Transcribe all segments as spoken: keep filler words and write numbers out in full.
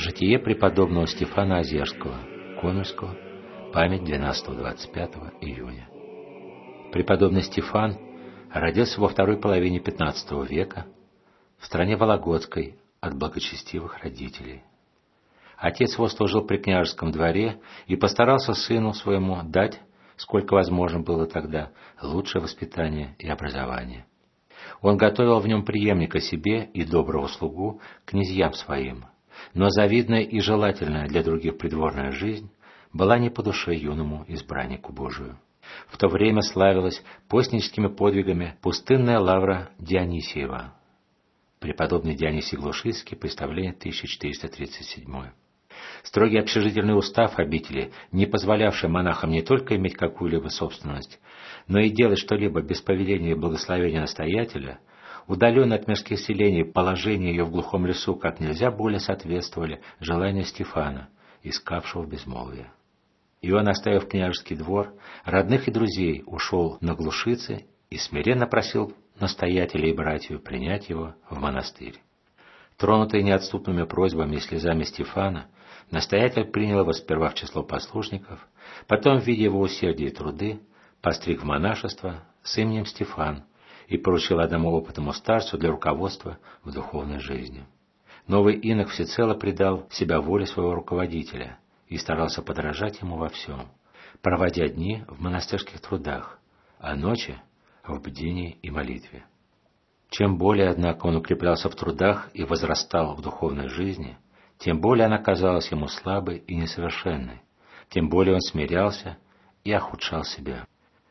Житие преподобного Стефана Озерского, Комельского, память двенадцатого-двадцать пятого июня. Преподобный Стефан родился во второй половине пятнадцатого века в стране Вологодской от благочестивых родителей. Отец его служил при княжеском дворе и постарался сыну своему дать, сколько возможно было тогда, лучшее воспитание и образование. Он готовил в нем преемника себе и доброго слугу князьям своим, но завидная и желательная для других придворная жизнь была не по душе юному избраннику Божию. В то время славилась постническими подвигами пустынная лавра Дионисиева. Преподобный Дионисий Глушицкий, представление тысяча четыреста тридцать седьмой. Строгий общежительный устав обители, не позволявший монахам не только иметь какую-либо собственность, но и делать что-либо без повеления и благословения настоятеля, удаленное от мирских селений положение ее в глухом лесу как нельзя более соответствовали желанию Стефана, искавшего безмолвия. И он, оставив княжеский двор, родных и друзей, ушел на Глушицы и смиренно просил настоятеля и братью принять его в монастырь. Тронутый неотступными просьбами и слезами Стефана, настоятель принял его сперва в число послушников, потом, видя его усердие и труды, постриг в монашество с именем Стефан и поручил одному опытному старцу для руководства в духовной жизни. Новый инок всецело предал себя воле своего руководителя и старался подражать ему во всем, проводя дни в монастырских трудах, а ночи в бдении и молитве. Чем более, однако, он укреплялся в трудах и возрастал в духовной жизни, тем более она казалась ему слабой и несовершенной, тем более он смирялся и охудшал себя.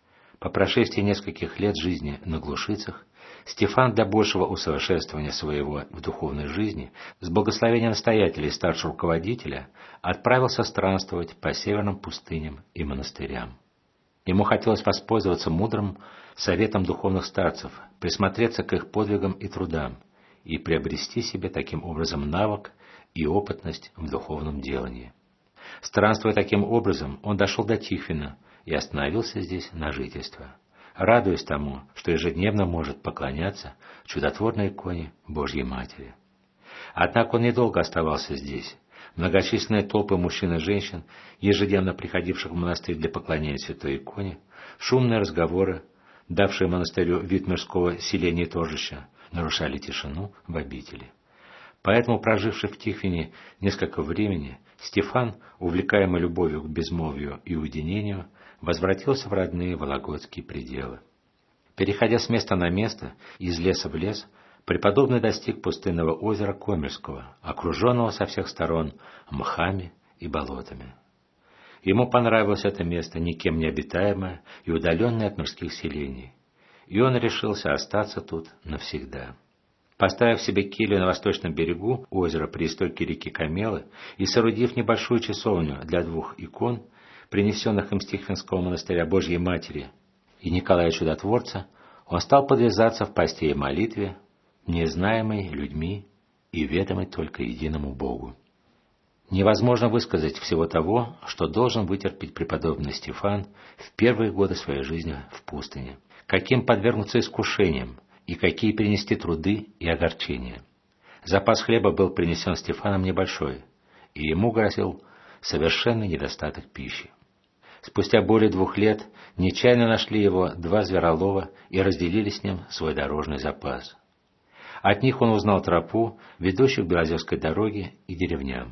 По прошествии нескольких лет жизни на Глушицах Стефан для большего усовершенствования своего в духовной жизни с благословения настоятеля и старшего руководителя отправился странствовать по северным пустыням и монастырям. Ему хотелось воспользоваться мудрым советом духовных старцев, присмотреться к их подвигам и трудам и приобрести себе таким образом навык и опытность в духовном делании. Странствуя таким образом, он дошел до Тихвина и остановился здесь на жительство, радуясь тому, что ежедневно может поклоняться чудотворной иконе Божьей Матери. Однако он недолго оставался здесь. Многочисленные толпы мужчин и женщин, ежедневно приходивших в монастырь для поклонения святой иконе, шумные разговоры, давшие монастырю вид мирского селения и торжища, нарушали тишину в обители. Поэтому, проживший в Тихвине несколько времени, Стефан, увлекаемый любовью к безмолвию и уединению, возвратился в родные вологодские пределы. Переходя с места на место, из леса в лес, преподобный достиг пустынного озера Комельского, окруженного со всех сторон мхами и болотами. Ему понравилось это место, никем не обитаемое и удаленное от мирских селений, и он решился остаться тут навсегда. Поставив себе келью на восточном берегу озера при истоке реки Камелы и соорудив небольшую часовню для двух икон, принесенных им с Тихвинского монастыря Божьей Матери и Николая Чудотворца, он стал подвязаться в посте и молитве, незнаемой людьми и ведомой только единому Богу. Невозможно высказать всего того, что должен вытерпеть преподобный Стефан в первые годы своей жизни в пустыне, каким подвергнуться искушениям и какие перенести труды и огорчения. Запас хлеба был принесен Стефаном небольшой, и ему грозил совершенный недостаток пищи. Спустя более двух лет нечаянно нашли его два зверолова и разделили с ним свой дорожный запас. От них он узнал тропу, ведущую к Белозерской дороге и деревням.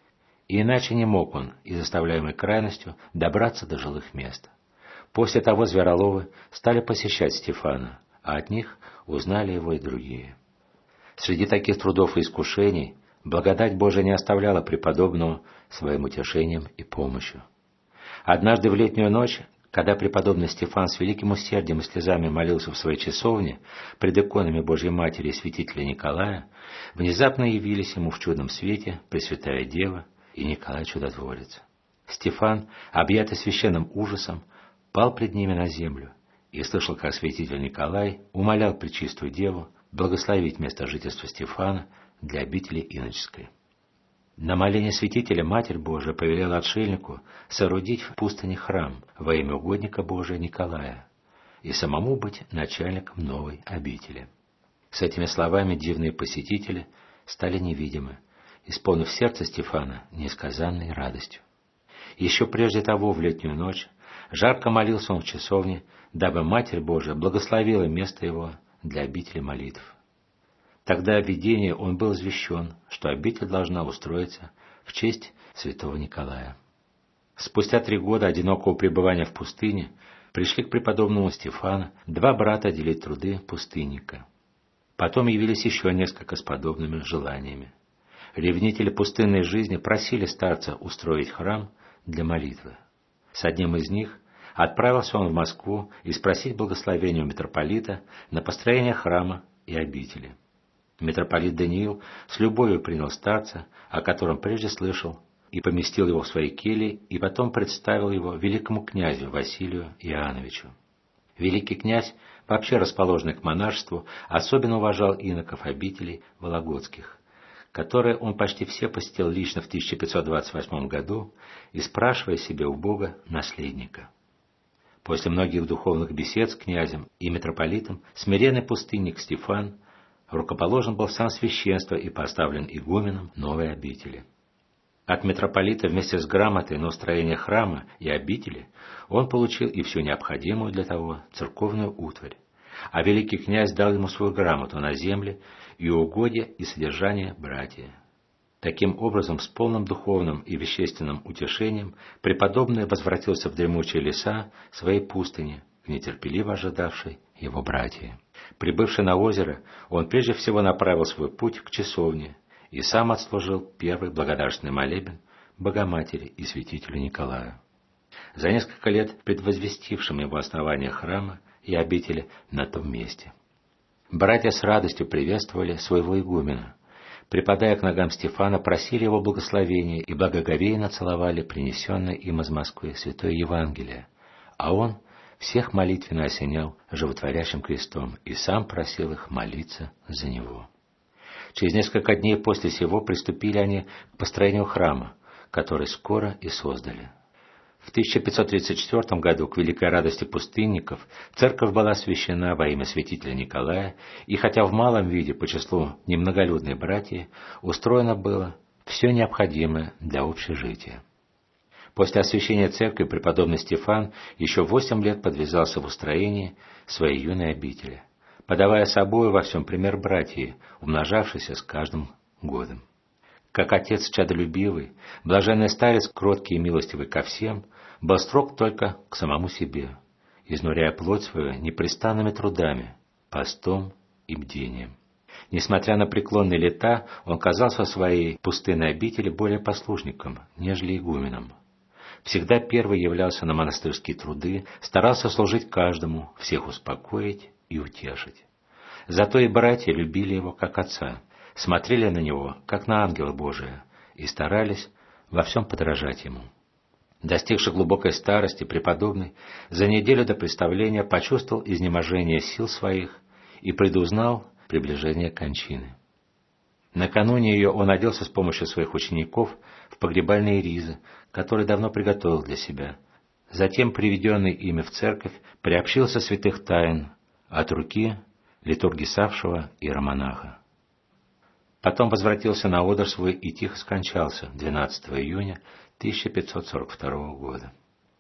И иначе не мог он, из заставляемой крайностью, добраться до жилых мест. После того звероловы стали посещать Стефана, а от них узнали его и другие. Среди таких трудов и искушений благодать Божия не оставляла преподобного своим утешением и помощью. Однажды в летнюю ночь, когда преподобный Стефан с великим усердием и слезами молился в своей часовне пред иконами Божьей Матери и святителя Николая, внезапно явились ему в чудном свете Пресвятая Дева и Николай Чудотворец. Стефан, объятый священным ужасом, пал пред ними на землю и слышал, как святитель Николай умолял Пречистую Деву благословить место жительства Стефана для обители иноческой. На моление святителя Матерь Божия повелела отшельнику соорудить в пустыне храм во имя угодника Божия Николая и самому быть начальником новой обители. С этими словами дивные посетители стали невидимы, исполнив сердце Стефана несказанной радостью. Еще прежде того, в летнюю ночь, жарко молился он в часовне, дабы Матерь Божия благословила место его для обители молитв. Тогда в видении он был извещен, что обитель должна устроиться в честь святого Николая. Спустя три года одинокого пребывания в пустыне пришли к преподобному Стефану два брата делить труды пустынника. Потом явились еще несколько с подобными желаниями. Ревнители пустынной жизни просили старца устроить храм для молитвы. С одним из них отправился он в Москву и спросить благословения у митрополита на построение храма и обители. Митрополит Даниил с любовью принял старца, о котором прежде слышал, и поместил его в своей келье, и потом представил его великому князю Василию Иоанновичу. Великий князь, вообще расположенный к монашеству, особенно уважал иноков обителей вологодских, которые он почти все посетил лично в тысяча пятьсот двадцать восьмом году и спрашивая себе у Бога наследника. После многих духовных бесед с князем и митрополитом смиренный пустынник Стефан рукоположен был в сан священства и поставлен игуменом новой обители. От митрополита вместе с грамотой на устроение храма и обители он получил и всю необходимую для того церковную утварь, а великий князь дал ему свою грамоту на земле и угодья и содержание братья. Таким образом, с полным духовным и вещественным утешением преподобный возвратился в дремучие леса своей пустыни, к нетерпеливо ожидавшей его братья. Прибывший на озеро, он прежде всего направил свой путь к часовне и сам отслужил первый благодарственный молебен Богоматери и святителю Николаю, за несколько лет предвозвестившим его основание храма и обители на том месте. Братья с радостью приветствовали своего игумена, припадая к ногам Стефана, просили его благословения и благоговейно целовали принесенное им из Москвы святое Евангелие, а он всех молитвенно осенял животворящим крестом и сам просил их молиться за него. Через несколько дней после сего приступили они к построению храма, который скоро и создали. В тысяча пятьсот тридцать четвёртом году, к великой радости пустынников, церковь была освящена во имя святителя Николая, и хотя в малом виде по числу немноголюдной братьи, устроено было все необходимое для общежития. После освящения церкви преподобный Стефан еще восемь лет подвязался в устроении своей юной обители, подавая собою во всем пример братьи, умножавшейся с каждым годом. Как отец чадолюбивый, блаженный старец, кроткий и милостивый ко всем, был строг только к самому себе, изнуряя плоть свою непрестанными трудами, постом и бдением. Несмотря на преклонные лета, он казался в своей пустынной обители более послушником, нежели игуменом. Всегда первый являлся на монастырские труды, старался служить каждому, всех успокоить и утешить. Зато и братья любили его как отца, смотрели на него как на ангела Божия и старались во всем подражать ему. Достигший глубокой старости, преподобный за неделю до представления почувствовал изнеможение сил своих и предузнал приближение кончины. Накануне ее он оделся с помощью своих учеников в погребальные ризы, которые давно приготовил для себя. Затем, приведенный ими в церковь, приобщился святых тайн от руки литургисавшего иеромонаха. Потом возвратился на одр свой и тихо скончался двенадцатого июня тысяча пятьсот сорок второго года.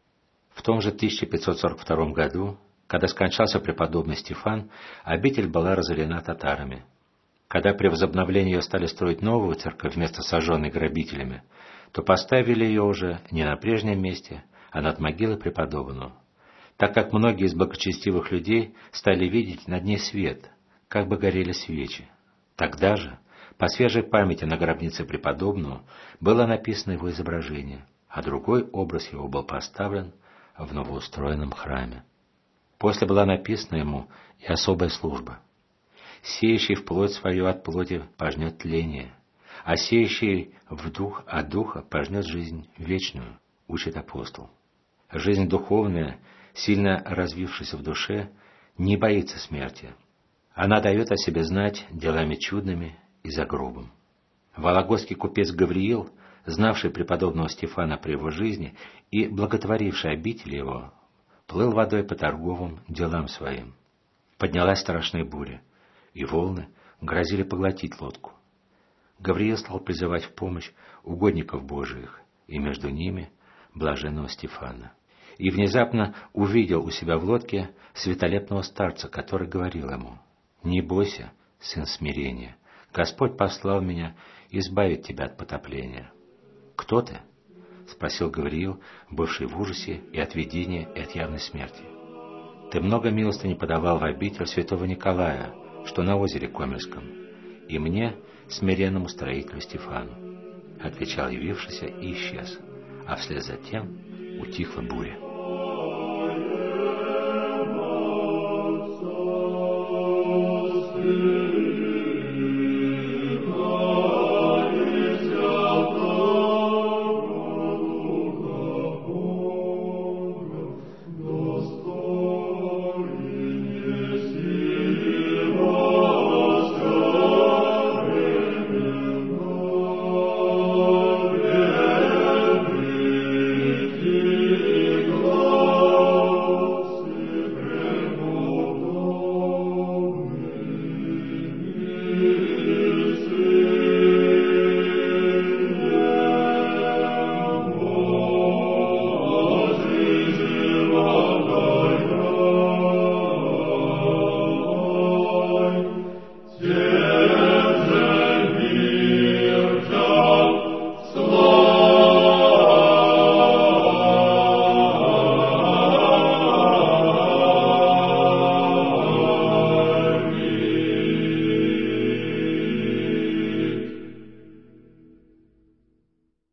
В том же тысяча пятьсот сорок втором году, когда скончался преподобный Стефан, обитель была разорена татарами. Когда при возобновлении ее стали строить новую церковь вместо сожженной грабителями, то поставили ее уже не на прежнем месте, а над могилой преподобного, так как многие из благочестивых людей стали видеть над ней свет, как бы горели свечи. Тогда же, по свежей памяти на гробнице преподобного, было написано его изображение, а другой образ его был поставлен в новоустроенном храме. После была написана ему и особая служба. «Сеющий в плоть свою от плоти пожнет тление, а сеющий в дух от духа пожнет жизнь вечную», учит апостол. Жизнь духовная, сильно развившаяся в душе, не боится смерти. Она дает о себе знать делами чудными и загробом. Вологодский купец Гавриил, знавший преподобного Стефана при его жизни и благотворивший обитель его, плыл водой по торговым делам своим. Поднялась страшная буря, и волны грозили поглотить лодку. Гавриил стал призывать в помощь угодников Божиих, и между ними блаженного Стефана. И внезапно увидел у себя в лодке светолепного старца, который говорил ему: «Не бойся, сын смирения, Господь послал меня избавить тебя от потопления». «Кто ты?» — спросил Гавриил, бывший в ужасе и от видения, и от явной смерти. «Ты много милостыни подавал в обитель святого Николая, что на озере Комельском, и мне, смиренному строителю Стефану», — отвечал явившийся и исчез, а вслед за тем утихла буря.